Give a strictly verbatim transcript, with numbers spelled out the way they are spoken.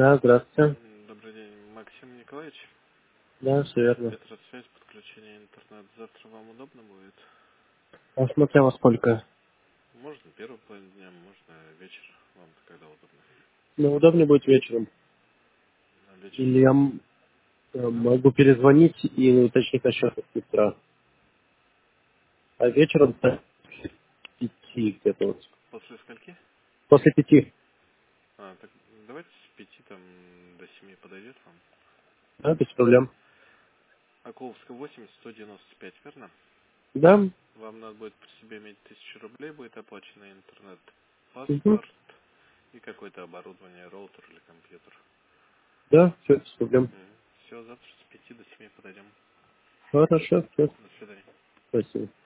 Да, здравствуйте. М, Добрый день, Максим Николаевич. Да, все верно. Петросвязь, подключение интернет. Завтра вам удобно будет? А смотря во сколько. Можно первый половину дня, можно вечер. Вам когда удобно? Ну, удобнее будет вечером. На вечер Или я сколько? м, э, А? могу перезвонить и уточнить насчет утра. А вечером до пяти где-то вот. После скольки? После пяти. А, так давайте с пяти там до семи подойдет вам. Да, без проблем. Акуловская восемь, сто девяносто пять, верно? Да? Вам надо будет при себе иметь тысячу рублей, будет оплачено интернет, Угу. паспорт и какое-то оборудование, роутер или компьютер. Да, все, без проблем. Все, завтра с пяти до семи подойдем. Хорошо, все. До свидания. Спасибо.